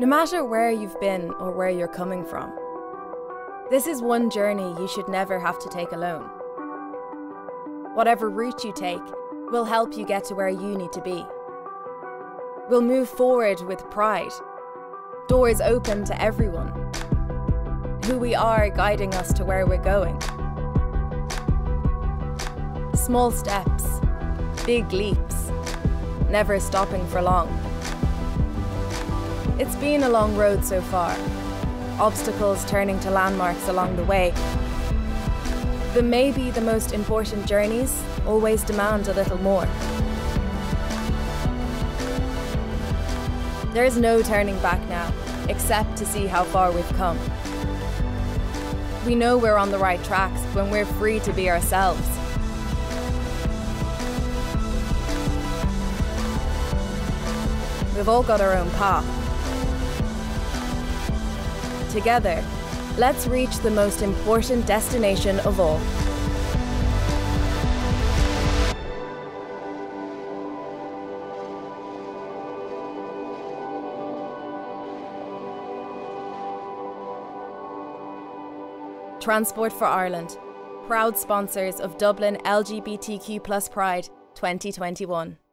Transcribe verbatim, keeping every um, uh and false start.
No matter where you've been or where you're coming from, this is one journey you should never have to take alone. Whatever route you take will help you get to where you need to be. We'll move forward with pride, doors open to everyone, who we are guiding us to where we're going. Small steps, big leaps, never stopping for long. It's been a long road so far, obstacles turning to landmarks along the way. But maybe the most important journeys always demand a little more. There is no turning back now, except to see how far we've come. We know we're on the right tracks when we're free to be ourselves. We've all got our own path. Together, let's reach the most important destination of all. Transport for Ireland, proud sponsors of Dublin L G B T Q plus Pride twenty twenty-one.